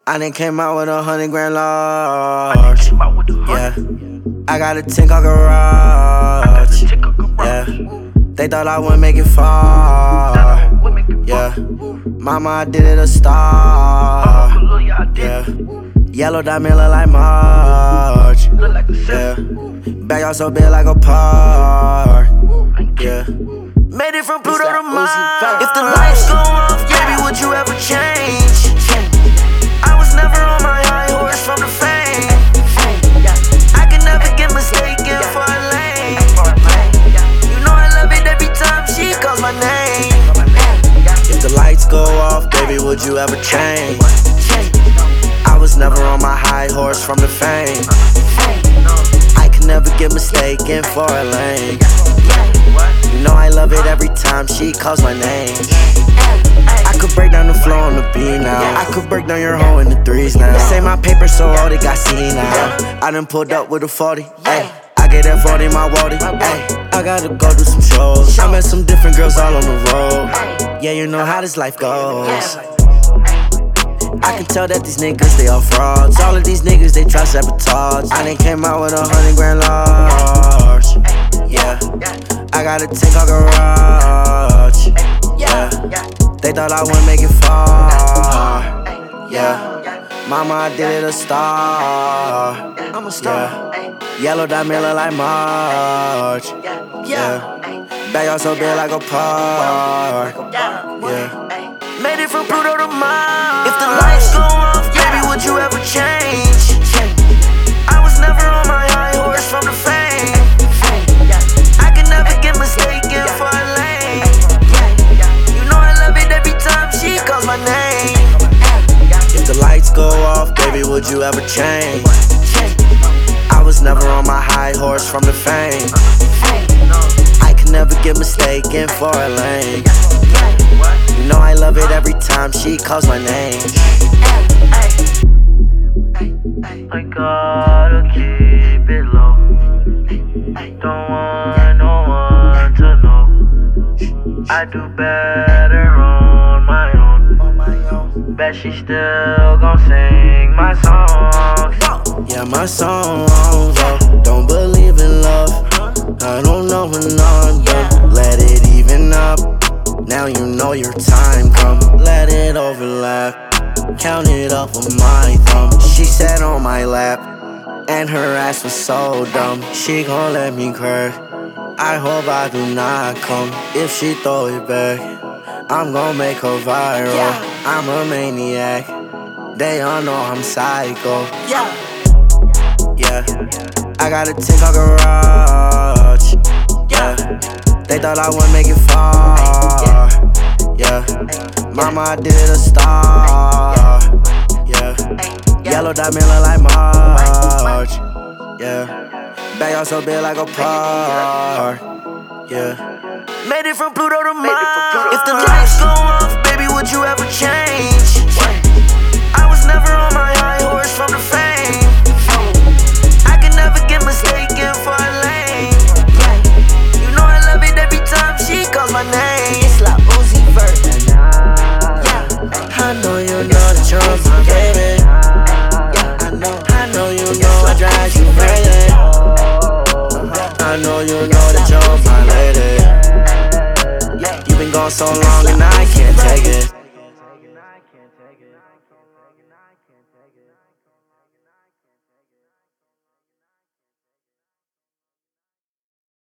I done came out with 100 grand large. Yeah, I got a 10-car garage. Yeah, they thought I wouldn't make it far. Yeah, mama, I did it a star. Yeah, yellow diamond look like March. Yeah, bag out so big like a park. Yeah, made it from Pluto to Mars. If the lights go off, baby, would you ever change? I was never on my high horse from the fame. I could never get mistaken for a lane. You know I love it every time she calls my name. If the lights go off, baby, would you ever change? I was never on my high horse from the fame. I could never get mistaken for a lane. You know I love it every time she calls my name. I could break down the flow on the beat now. I could break down your hoe in the threes now. They say my paper so old it got seen now. I done pulled up with a 40, ayy. I get that 40 my Wody, ayy. I gotta go do some shows. I met some different girls all on the road. Yeah, you know how this life goes. I can tell that these niggas, they all frauds. All of these niggas, they try sabotage. I done came out with 100 grand large. Yeah, I got a 10-car garage. Yeah, they thought I wouldn't make it far. Yeah, mama, I did it a star. I'm a star. Yeah. Yellow diamond look like March. Yeah, bag out so big like a park. Yeah, made it from Pluto to Mars. If the lights go off, baby, would you ever change? I was never on my high horse from the fame. I could never get mistaken for a lane. You know I love it every time she calls my name. If the lights go off, baby, would you ever change? I was never on my high horse from the fame. I could never get mistaken for a lane. You know I love it every time she calls my name. I gotta keep it low. Don't want no one to know. I do better on my own. Bet she still gon' sing my songs. Yeah, my songs, don't believe in love. I don't know when I'm done. Let it even up. Now you know your time come. Let it overlap. Count it up with my thumb. She sat on my lap, and her ass was so dumb. She gon' let me crack. I hope I do not come. If she throw it back, I'm gon' make her viral. I'm a maniac. They all know I'm psycho. Yeah, I got a 10-car garage. Yeah, they thought I wouldn't make it far. Yeah, mama, I did it a star. Yeah, yellow diamond look like March. Yeah, bag out so big like a park. Yeah, made it from Pluto to Mars. If the lights go off, baby, would you ever change? I was never on my high horse from the fame. I could never get mistaken for a lane. You know I love it every time she calls my name. It's like Uzi Vert. I know you know that you're my baby. I know you know I drive you crazy. I know you know that you're my lady. You been gone so long,